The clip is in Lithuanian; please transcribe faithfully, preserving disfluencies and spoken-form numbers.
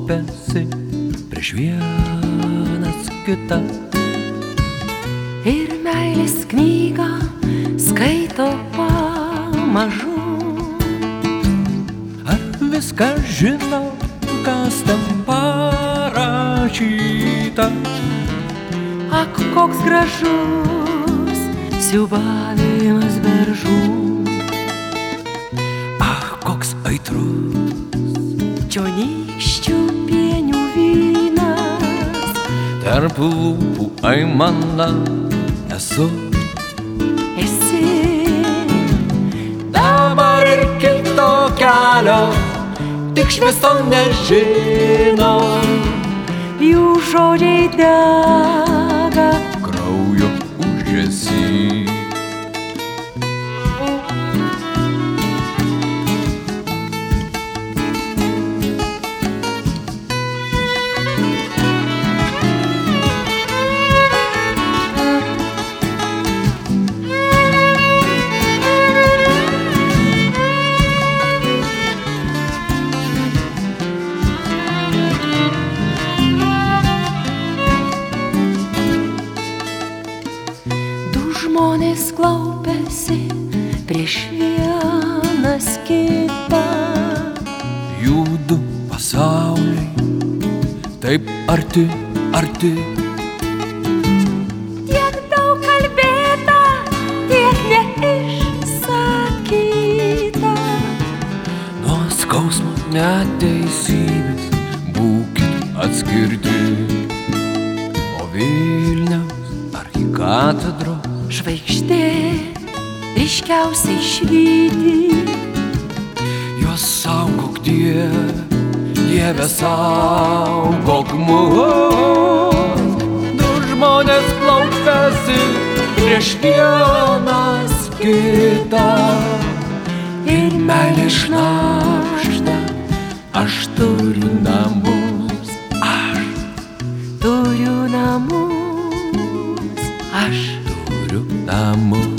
klaupiasi prieš vienas kitą. Ir meilės knygą skaito pamažu. Ar viską žino, kas ten parašyta? Ak, koks gražus siūbavimas beržų. Ach, koks aitrus čionykščių pienių vynas. tarp lūpų aimana esu. Esi Dabar ir kito kelio tik švieso nežino. jų žodžiai dega Kraujo ūžesį. žmonės klaupiasi prieš vienas kitą. Jų du pasauliai taip arti, arti. Tiek daug kalbėta, tiek neišsakyta. Nuo skausmo neteisybės būkit atskirti. O Vilniaus arkikatedros žvaigždė ryškiausiai švyti. Juos saugok, Dieve, Dieve saugok mus. Du žmonės klaupiasi prieš vienas kitą. Ir meilė šnabžda, aš turiu namus. Aš turiu namus. Aš turiu namus.